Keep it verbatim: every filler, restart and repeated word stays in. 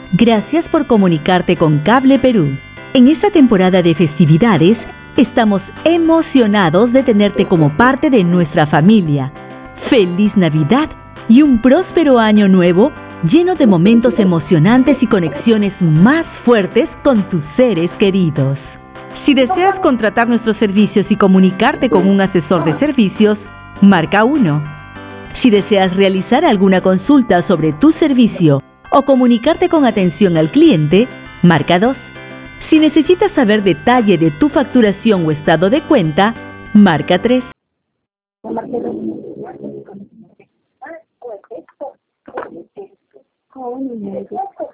Gracias por comunicarte con Cable Perú. En esta temporada de festividades, estamos emocionados de tenerte como parte de nuestra familia. ¡Feliz Navidad y un próspero año nuevo lleno de momentos emocionantes y conexiones más fuertes con tus seres queridos! Si deseas contratar nuestros servicios y comunicarte con un asesor de servicios, marca uno. Si deseas realizar alguna consulta sobre tu servicio o comunicarte con atención al cliente, marca dos. Si necesitas saber detalle de tu facturación o estado de cuenta, marca tres.